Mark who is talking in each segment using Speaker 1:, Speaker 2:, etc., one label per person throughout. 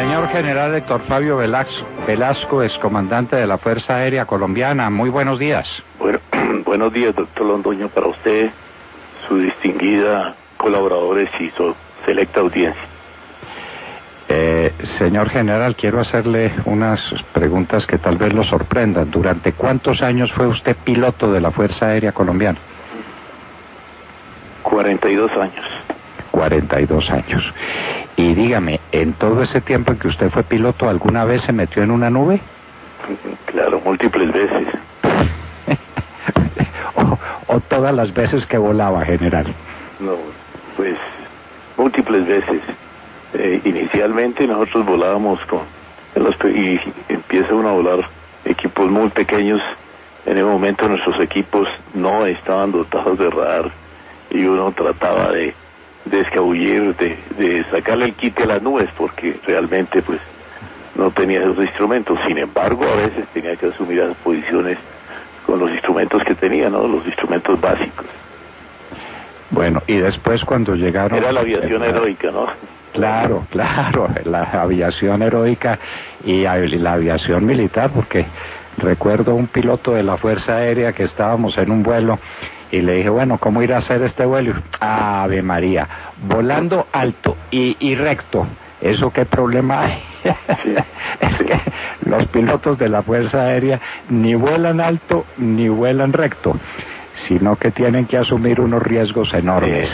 Speaker 1: Señor General Héctor Fabio Velasco, excomandante de la Fuerza Aérea Colombiana, muy buenos días.
Speaker 2: Bueno, buenos días, doctor Londoño, para usted, su distinguida colaboradores y su selecta audiencia.
Speaker 1: Señor General, quiero hacerle unas preguntas que tal vez lo sorprendan. ¿Durante cuántos años fue usted piloto de la Fuerza Aérea Colombiana?
Speaker 2: 42 años.
Speaker 1: 42 años. Y dígame, ¿en todo ese tiempo en que usted fue piloto, alguna vez se metió en una nube?
Speaker 2: Claro, múltiples veces.
Speaker 1: o todas las veces que volaba, general.
Speaker 2: No, pues múltiples veces. Inicialmente nosotros volábamos y empieza uno a volar equipos muy pequeños. En el momento nuestros equipos no estaban dotados de radar y uno trataba de escabullir, de sacarle el quite a las nubes, porque realmente pues no tenía esos instrumentos. Sin embargo, a veces tenía que asumir las posiciones con los instrumentos que tenía, ¿no? Los instrumentos básicos.
Speaker 1: Bueno, y después cuando llegaron...
Speaker 2: Era la aviación heroica, ¿no?
Speaker 1: Claro, la aviación heroica y la aviación militar, porque recuerdo un piloto de la Fuerza Aérea que estábamos en un vuelo y le dije, bueno, ¿cómo ir a hacer este vuelo? Ave María, volando alto y recto. ¿Eso qué problema hay?
Speaker 2: Sí,
Speaker 1: es
Speaker 2: sí.
Speaker 1: que los pilotos de la Fuerza Aérea ni vuelan alto ni vuelan recto, sino que tienen que asumir unos riesgos enormes.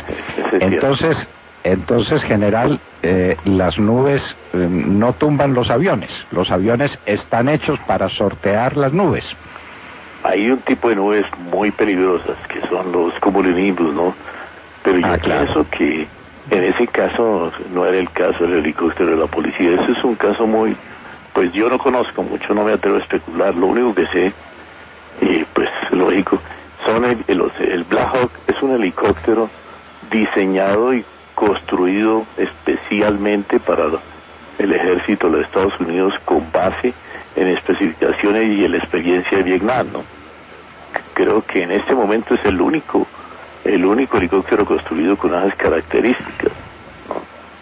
Speaker 1: Entonces, general, las nubes no tumban los aviones están hechos para sortear las nubes.
Speaker 2: Hay un tipo de nubes muy peligrosas, que son los cumulonimbus, ¿no? Pero yo pienso que en ese caso no era el caso del helicóptero de la policía. Ese es un caso muy... Pues yo no conozco mucho, no me atrevo a especular. Lo único que sé, pues lógico, el Black Hawk es un helicóptero diseñado y construido especialmente para el ejército de los Estados Unidos con base en especificaciones y en la experiencia de Vietnam, ¿no? Creo que en este momento es el único helicóptero construido con esas características, ¿no?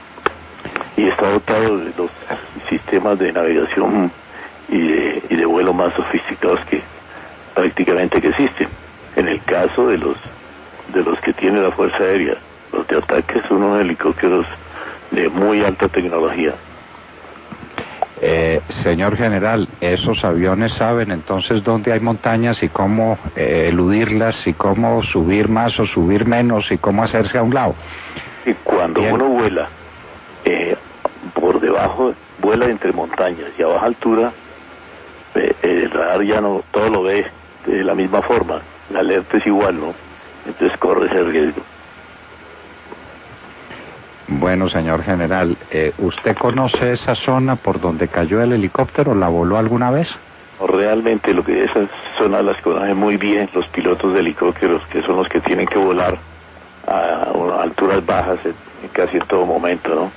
Speaker 2: Y está dotado de los sistemas de navegación y de vuelo más sofisticados que prácticamente que existen. En el caso de los que tiene la Fuerza Aérea, los de ataque son unos helicópteros de muy alta tecnología.
Speaker 1: Señor General, ¿esos aviones saben entonces dónde hay montañas y cómo eludirlas y cómo subir más o subir menos y cómo hacerse a un lado?
Speaker 2: Y cuando uno vuela por debajo, vuela entre montañas y a baja altura, el radar ya no todo lo ve de la misma forma, la alerta es igual, ¿no? Entonces corre ese riesgo.
Speaker 1: Bueno, señor General, ¿usted conoce esa zona por donde cayó el helicóptero? ¿La voló alguna vez?
Speaker 2: No, realmente esas zonas las conocen muy bien los pilotos de helicópteros, que son los que tienen que volar a alturas bajas en casi en todo momento, ¿no?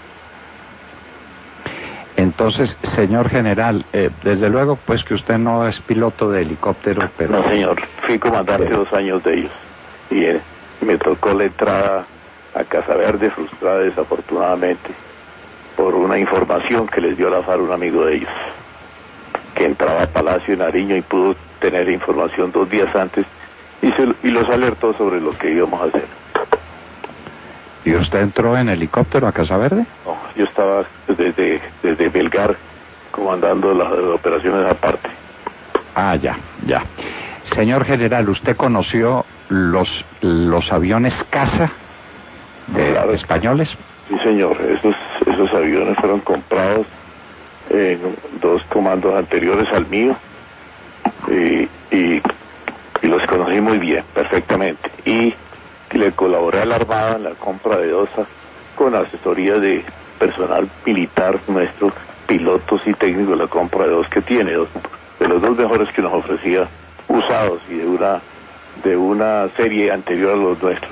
Speaker 1: Entonces, señor General, desde luego pues que usted no es piloto de helicóptero, pero...
Speaker 2: No, señor, fui comandante 2 años de ellos y me tocó la entrada a Casa Verde frustrada desafortunadamente por una información que les dio la FARC un amigo de ellos, que entraba a Palacio de Nariño y pudo tener información 2 días antes y los alertó sobre lo que íbamos a hacer.
Speaker 1: ¿Y usted entró en helicóptero a Casa Verde?
Speaker 2: No, yo estaba desde Belgar comandando las operaciones aparte.
Speaker 1: Ah, ya. Señor General, ¿usted conoció los aviones caza de españoles?
Speaker 2: Sí, señor, esos aviones fueron comprados en 2 comandos anteriores al mío y los conocí muy bien, perfectamente, y le colaboré a la Armada en la compra de 2 con asesoría de personal militar nuestro, pilotos y técnicos, la compra de 2 que tiene, de los 2 mejores que nos ofrecía usados y de una serie anterior a los nuestros.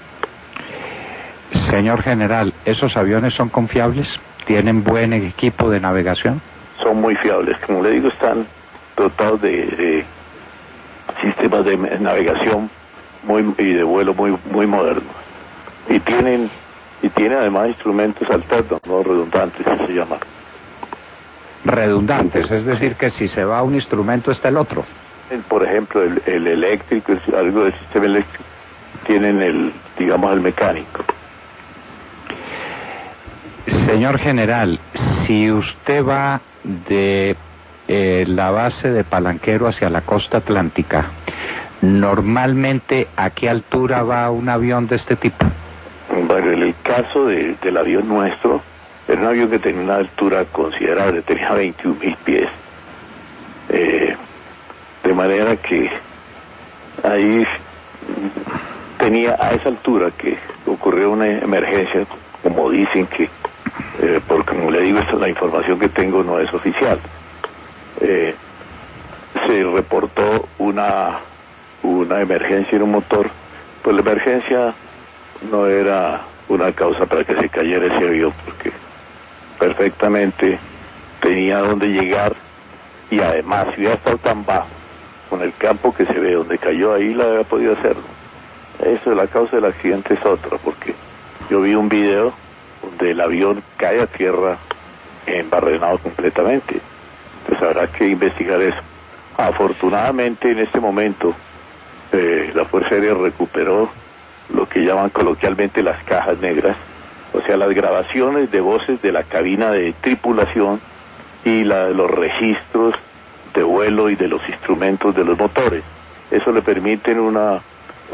Speaker 1: Señor General, ¿esos aviones son confiables? ¿Tienen buen equipo de navegación?
Speaker 2: Son muy fiables, como le digo, están dotados de sistemas de navegación y de vuelo muy modernos. Y tienen además instrumentos alternos, no redundantes, se llama.
Speaker 1: redundantes, es decir, que si se va un instrumento está el otro.
Speaker 2: Por ejemplo, el eléctrico, algo del sistema eléctrico, tienen el mecánico.
Speaker 1: Señor general, si usted va de la base de Palanquero hacia la costa atlántica, normalmente, ¿a qué altura va un avión de este tipo?
Speaker 2: Bueno, en el caso del avión nuestro, era un avión que tenía una altura considerable, tenía 21.000 pies. De manera que ahí tenía, a esa altura que ocurrió una emergencia, como dicen que, porque como le digo, esta es la información que tengo, no es oficial. Se reportó una emergencia en un motor, pues la emergencia no era una causa para que se cayera ese avión, porque perfectamente tenía donde llegar, y además si hubiera estado tan bajo, con el campo que se ve donde cayó, ahí la había podido hacer. Eso, la causa del accidente es otra, porque yo vi un video donde el avión cae a tierra embarrenado completamente. Entonces habrá que investigar eso. Afortunadamente en este momento la Fuerza Aérea recuperó lo que llaman coloquialmente las cajas negras, o sea, las grabaciones de voces de la cabina de tripulación y los registros de vuelo y de los instrumentos de los motores. Eso le permite una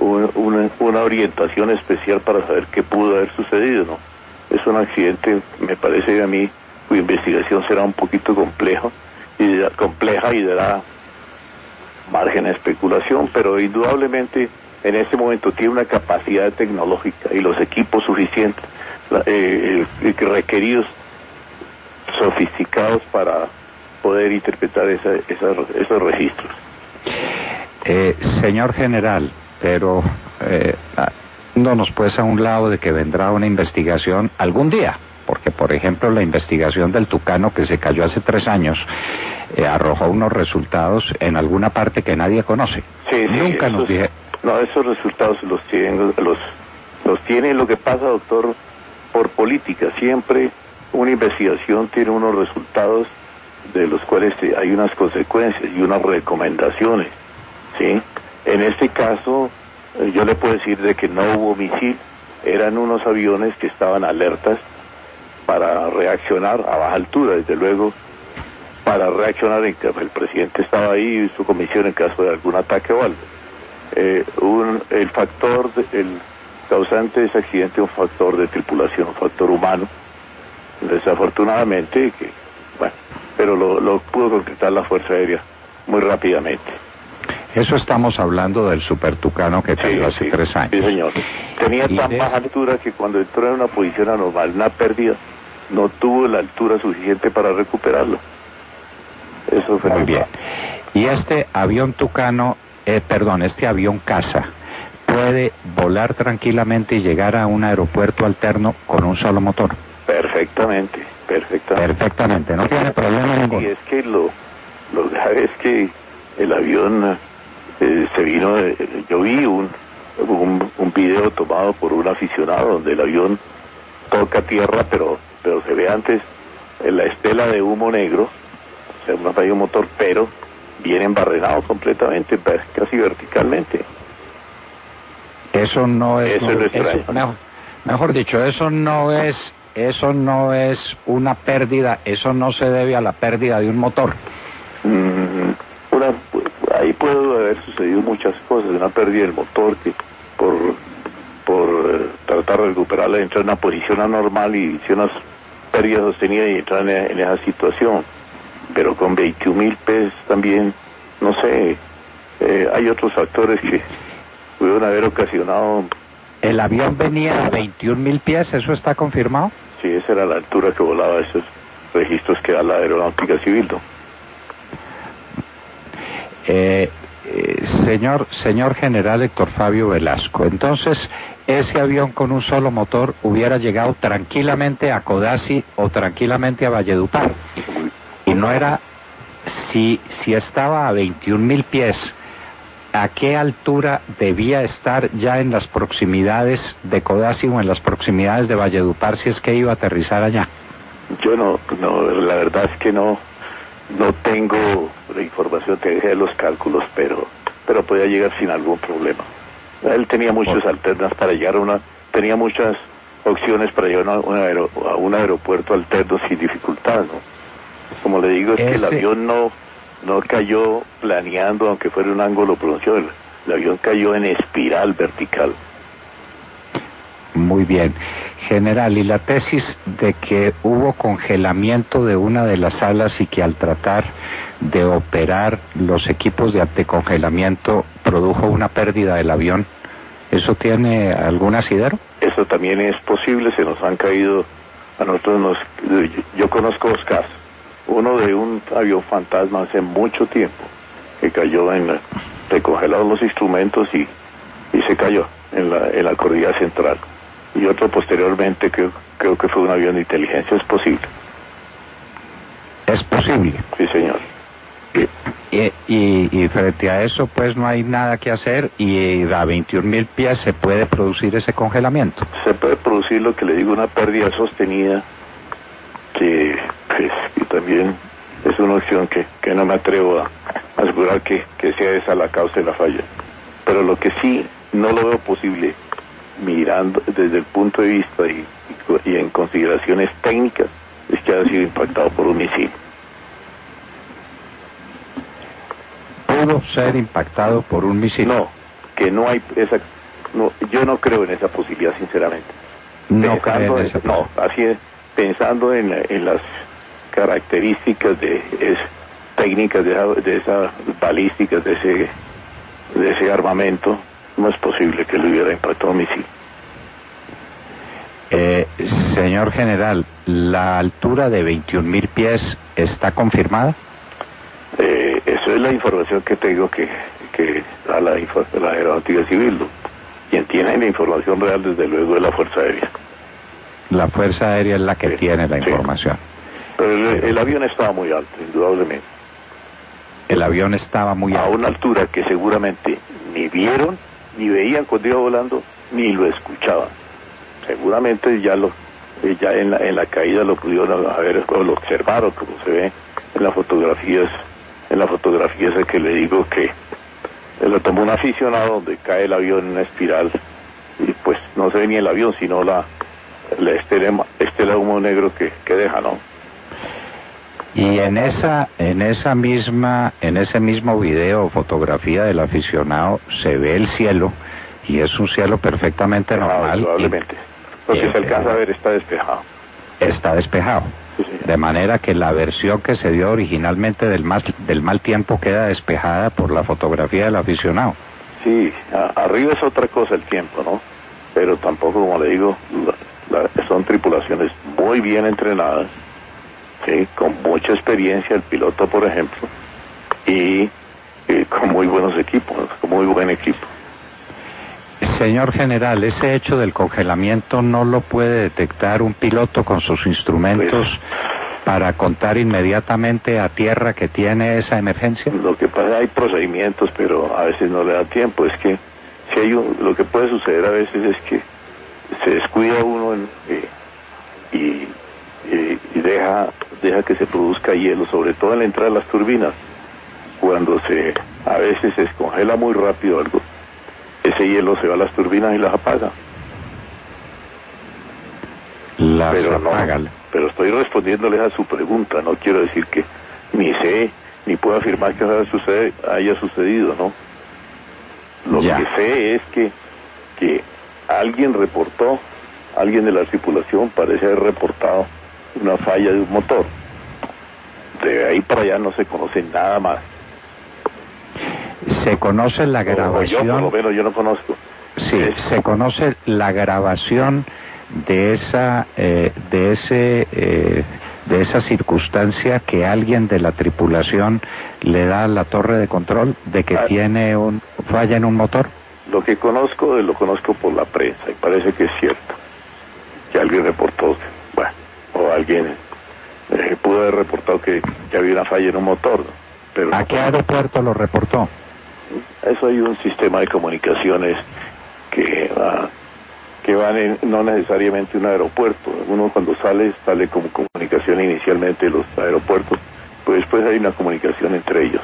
Speaker 2: orientación especial para saber qué pudo haber sucedido, ¿no? Es un accidente, me parece a mí, cuya investigación será un poquito compleja y dará margen a especulación, pero indudablemente en este momento tiene una capacidad tecnológica y los equipos suficientes requeridos, sofisticados para poder interpretar esos registros.
Speaker 1: Señor general, pero dándonos pues a un lado de que vendrá una investigación algún día, porque por ejemplo la investigación del Tucano que se cayó hace 3 años arrojó unos resultados en alguna parte que nadie conoce.
Speaker 2: Sí,
Speaker 1: nunca nos dije.
Speaker 2: No, esos resultados los tiene, lo que pasa, doctor, por política. Siempre una investigación tiene unos resultados de los cuales hay unas consecuencias y unas recomendaciones, ¿sí? En este caso, yo le puedo decir de que no hubo misil, eran unos aviones que estaban alertas para reaccionar a baja altura, desde luego, para reaccionar en que el presidente estaba ahí y su comisión en caso de algún ataque o algo. El causante de ese accidente es un factor de tripulación, un factor humano, desafortunadamente, pero lo pudo concretar la Fuerza Aérea muy rápidamente.
Speaker 1: Eso estamos hablando del Super Tucano que cayó hace 3 años.
Speaker 2: Sí, señor. Tenía tan baja altura que cuando entró en una posición anormal, una pérdida, no tuvo la altura suficiente para recuperarlo. Eso fue
Speaker 1: muy bien. Y este avión Tucano, este avión Casa, ¿puede volar tranquilamente y llegar a un aeropuerto alterno con un solo motor? Perfectamente, no tiene problema ninguno.
Speaker 2: Y es que lo grave es que el avión se vino, yo vi un video tomado por un aficionado donde el avión toca tierra, pero se ve antes la estela de humo negro, o sea, no hay un motor, pero viene embarrenado completamente, casi verticalmente.
Speaker 1: Eso no es... Mejor dicho, eso no es una pérdida, eso no se debe a la pérdida de un motor.
Speaker 2: Ahí puede haber sucedido muchas cosas, una pérdida del motor que por tratar de recuperarla, entrar en una posición anormal y si unas pérdidas sostenidas y entrar en esa situación. Pero con 21.000 pies también, no sé, hay otros factores que pudieron haber ocasionado.
Speaker 1: ¿El avión venía a 21.000 pies? ¿Eso está confirmado?
Speaker 2: Sí, esa era la altura que volaba, esos registros que da la Aeronáutica Civil, ¿no?
Speaker 1: Señor general Héctor Fabio Velasco, entonces ese avión con un solo motor hubiera llegado tranquilamente a Codazzi o tranquilamente a Valledupar, y no era, si estaba a 21.000 pies, ¿a qué altura debía estar ya en las proximidades de Codazzi o en las proximidades de Valledupar si es que iba a aterrizar allá?
Speaker 2: Yo no, la verdad es que no No tengo la información, te dejé los cálculos, pero podía llegar sin algún problema. Él tenía muchas alternas para llegar tenía muchas opciones para llegar a un aeropuerto alterno sin dificultad, ¿no? Como le digo, es que el avión no cayó planeando, aunque fuera un ángulo pronunciado. El avión cayó en espiral vertical.
Speaker 1: Muy bien. General, ¿y la tesis de que hubo congelamiento de una de las alas y que al tratar de operar los equipos de anticongelamiento produjo una pérdida del avión, eso tiene algún asidero?
Speaker 2: Eso también es posible, se nos han caído, a nosotros yo conozco dos casos. Uno de un avión fantasma hace mucho tiempo, que cayó recongelados los instrumentos y se cayó en la cordillera central. Y otro posteriormente, creo que fue un avión de inteligencia. Es posible.
Speaker 1: ¿Es posible?
Speaker 2: Sí, señor.
Speaker 1: Y frente a eso, pues no hay nada que hacer, y a 21.000 pies se puede producir ese congelamiento.
Speaker 2: Se puede producir, lo que le digo, una pérdida sostenida, que también es una opción que no me atrevo a asegurar que sea esa la causa de la falla. Pero lo que sí no lo veo posible, mirando desde el punto de vista y en consideraciones técnicas, es que haya sido impactado por un misil.
Speaker 1: ¿Pudo ser impactado por un misil?
Speaker 2: No, que no hay esa... No, yo no creo en esa posibilidad, sinceramente.
Speaker 1: No creo en esa
Speaker 2: posibilidad. No, así es, pensando en las características técnicas de esas balísticas, de ese armamento, no es posible que lo hubiera impactado un misil.
Speaker 1: Señor general, ¿la altura de 21.000 pies está confirmada?
Speaker 2: Eso es la información que tengo que da la Aeronáutica Civil, ¿no? Quien tiene la información real, desde luego, es la Fuerza Aérea.
Speaker 1: La Fuerza Aérea es la que tiene la información.
Speaker 2: Pero el avión estaba muy alto, indudablemente.
Speaker 1: El avión estaba muy alto.
Speaker 2: A una altura que seguramente ni vieron, ni veían cuando iba volando, ni lo escuchaban. Seguramente ya en la caída lo pudieron ver, o lo observaron, como se ve en las fotografías esa que le digo, que lo tomó un aficionado, donde cae el avión en una espiral, y pues no se ve ni el avión, sino la estela de humo negro que deja, ¿no?
Speaker 1: Y en ese mismo video o fotografía del aficionado se ve el cielo, y es un cielo perfectamente normal.
Speaker 2: Probablemente. Lo que se alcanza a ver está despejado.
Speaker 1: Está despejado.
Speaker 2: Sí,
Speaker 1: de manera que la versión que se dio originalmente del mal tiempo queda despejada por la fotografía del aficionado.
Speaker 2: Sí, arriba es otra cosa el tiempo, ¿no? Pero tampoco, como le digo, son tripulaciones muy bien entrenadas, ¿sí? Con mucha experiencia, el piloto, por ejemplo, y con muy buenos equipos, con muy buen equipo.
Speaker 1: Señor general, ese hecho del congelamiento no lo puede detectar un piloto con sus instrumentos para contar inmediatamente a tierra que tiene esa emergencia.
Speaker 2: Lo que pasa, hay procedimientos, pero a veces no le da tiempo. Es que lo que puede suceder a veces es que se descuida uno y deja que se produzca hielo, sobre todo en la entrada de las turbinas. Cuando a veces se descongela muy rápido algo, ese hielo se va a las turbinas y las apaga. Pero estoy respondiéndoles a su pregunta. No quiero decir que ni sé, ni puedo afirmar que haya sucedido, ¿no? Lo que sé es que alguien de la tripulación parece haber reportado una falla de un motor. De ahí para allá no se conoce nada más.
Speaker 1: Se conoce la grabación.
Speaker 2: Yo, por lo menos, yo no conozco.
Speaker 1: Sí, se conoce la grabación de esa circunstancia que alguien de la tripulación le da a la torre de control de que tiene falla en un motor.
Speaker 2: Lo conozco por la prensa, y parece que es cierto que alguien reportó, o alguien pudo haber reportado que había una falla en un motor, ¿no? Pero
Speaker 1: ¿a qué aeropuerto lo reportó?
Speaker 2: Eso, hay un sistema de comunicaciones que van no necesariamente un aeropuerto. Uno cuando sale como comunicación inicialmente de los aeropuertos, pues hay una comunicación entre ellos.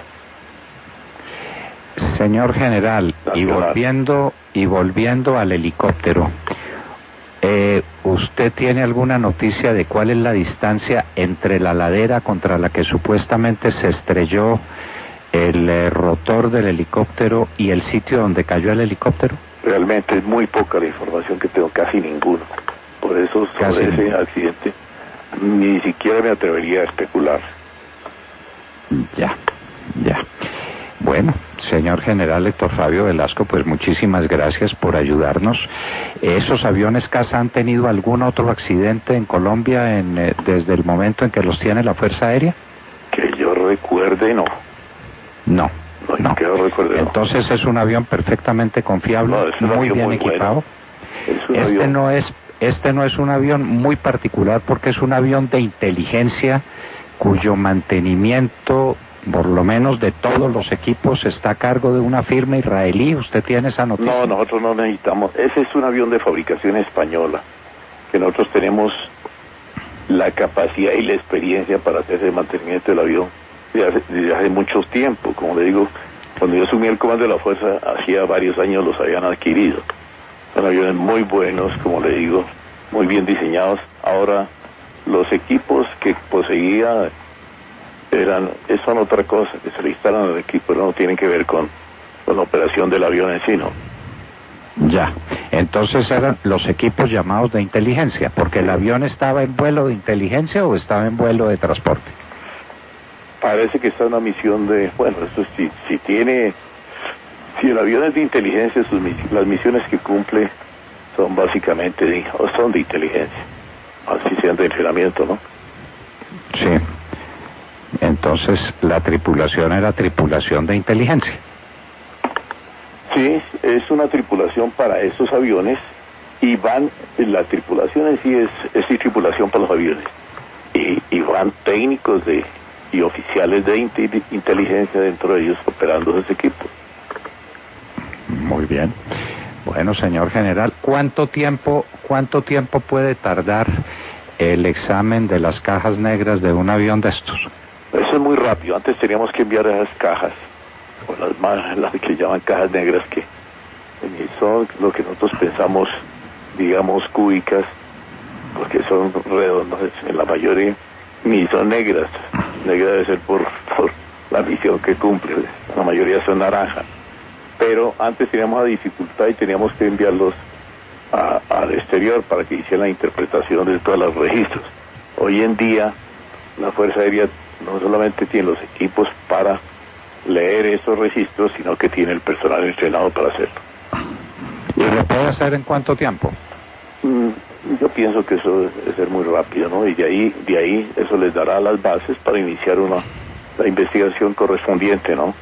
Speaker 1: Señor general, y volviendo al helicóptero, ¿usted tiene alguna noticia de cuál es la distancia entre la ladera contra la que supuestamente se estrelló el rotor del helicóptero y el sitio donde cayó el helicóptero?
Speaker 2: Realmente es muy poca la información que tengo, casi ninguna. Por eso sobre ese accidente ni siquiera me atrevería a especular.
Speaker 1: Ya. Bueno, señor general Héctor Fabio Velasco, pues muchísimas gracias por ayudarnos. ¿Esos aviones CASA han tenido algún otro accidente en Colombia desde el momento en que los tiene la Fuerza Aérea?
Speaker 2: Que yo recuerde, no.
Speaker 1: No.
Speaker 2: Que yo recuerde, no.
Speaker 1: Entonces es un avión perfectamente confiable, muy bien equipado. Este no es un avión muy particular porque es un avión de inteligencia cuyo mantenimiento, por lo menos de todos los equipos, está a cargo de una firma israelí. ¿Usted tiene esa noticia?
Speaker 2: No, nosotros no necesitamos. Ese es un avión de fabricación española, que nosotros tenemos la capacidad y la experiencia para hacer ese mantenimiento del avión desde hace mucho tiempo. Como le digo, cuando yo asumí el comando de la Fuerza, hacía varios años los habían adquirido. Son aviones muy buenos, como le digo, muy bien diseñados. Ahora, los equipos que poseía son otra cosa, que se le instalan al equipo, no tienen que ver con la operación del avión en sí, ¿no?
Speaker 1: Ya, entonces eran los equipos llamados de inteligencia, porque el avión estaba en vuelo de inteligencia o estaba en vuelo de transporte.
Speaker 2: Parece que está en una misión de, bueno, eso si el avión es de inteligencia, las misiones que cumple son básicamente son de inteligencia, así sean de entrenamiento, ¿no?
Speaker 1: Sí. Entonces la tripulación era tripulación de inteligencia.
Speaker 2: Sí, es una tripulación para esos aviones y la tripulación en sí es tripulación para los aviones y van técnicos y oficiales de inteligencia dentro de ellos operando ese equipo.
Speaker 1: Muy bien. Bueno, señor general, ¿cuánto tiempo puede tardar el examen de las cajas negras de un avión de estos?
Speaker 2: Eso es muy rápido. Antes teníamos que enviar esas cajas, o las que llaman cajas negras, que son lo que nosotros pensamos, digamos, cúbicas, porque son redondas, en la mayoría, ni son negras. Negra debe ser por la misión que cumple, la mayoría son naranjas. Pero antes teníamos la dificultad y teníamos que enviarlos al exterior para que hicieran la interpretación de todos los registros. Hoy en día, la Fuerza Aérea no solamente tiene los equipos para leer esos registros, sino que tiene el personal entrenado para hacerlo.
Speaker 1: ¿Y lo puede hacer en cuánto tiempo?
Speaker 2: Yo pienso que eso debe ser muy rápido, ¿no? Y de ahí eso les dará las bases para iniciar la investigación correspondiente, ¿no?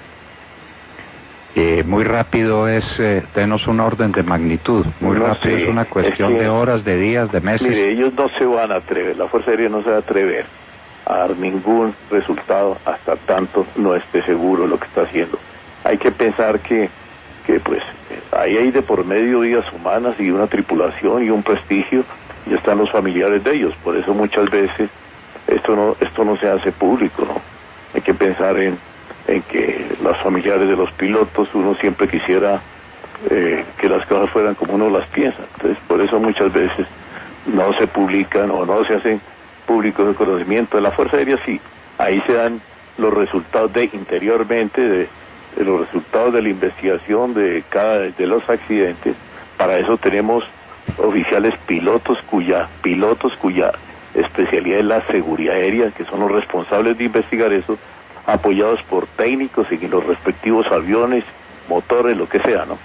Speaker 1: Muy rápido denos un orden de magnitud. Muy rápido es una cuestión de horas, de días, de meses.
Speaker 2: Mire, ellos no se van a atrever, la Fuerza Aérea no se va a atrever a dar ningún resultado hasta tanto no esté seguro de lo que está haciendo. Hay que pensar que pues ahí hay de por medio vidas humanas y una tripulación y un prestigio, y están los familiares de ellos. Por eso muchas veces esto no se hace público, ¿no? Hay que pensar en que los familiares de los pilotos, uno siempre quisiera que las cosas fueran como uno las piensa. Entonces, por eso muchas veces no se publican o no se hacen públicos de conocimiento. De la Fuerza Aérea sí, ahí se dan los resultados interiormente de los resultados de la investigación de los accidentes. Para eso tenemos oficiales pilotos cuya especialidad es la seguridad aérea, que son los responsables de investigar eso, apoyados por técnicos en los respectivos aviones, motores, lo que sea, ¿no?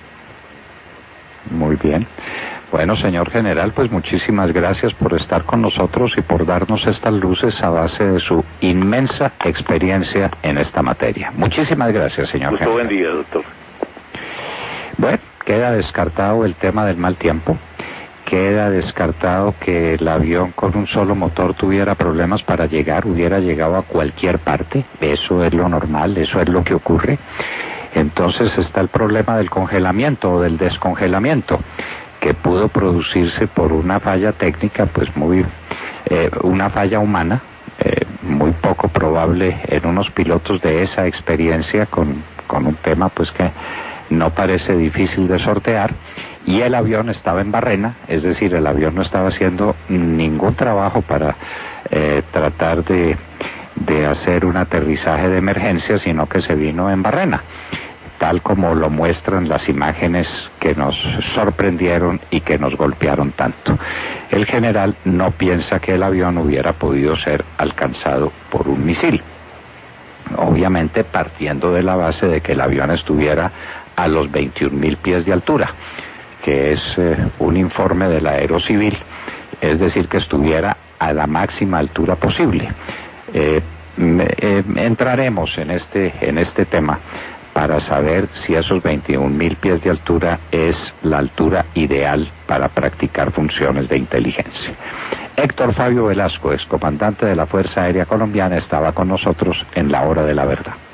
Speaker 1: Muy bien. Bueno, señor general, pues muchísimas gracias por estar con nosotros y por darnos estas luces a base de su inmensa experiencia en esta materia. Muchísimas gracias, señor general.
Speaker 2: Buen día, doctor.
Speaker 1: Bueno, queda descartado el tema del mal tiempo. Queda descartado que el avión con un solo motor tuviera problemas para llegar, hubiera llegado a cualquier parte. Eso es lo normal, eso es lo que ocurre. Entonces está el problema del congelamiento o del descongelamiento, que pudo producirse por una falla técnica, pues una falla humana, muy poco probable. culpable en unos pilotos de esa experiencia con un tema pues que no parece difícil de sortear, y el avión estaba en barrena, es decir, el avión no estaba haciendo ningún trabajo para tratar de hacer un aterrizaje de emergencia, sino que se vino en barrena, tal como lo muestran las imágenes que nos sorprendieron y que nos golpearon tanto. El general no piensa que el avión hubiera podido ser alcanzado por un misil, obviamente partiendo de la base de que el avión estuviera a los 21.000 pies de altura, que es un informe del Aerocivil, es decir, que estuviera a la máxima altura posible. Entraremos en este tema para saber si esos 21.000 pies de altura es la altura ideal para practicar funciones de inteligencia. Héctor Fabio Velasco, excomandante de la Fuerza Aérea Colombiana, estaba con nosotros en La Hora de la Verdad.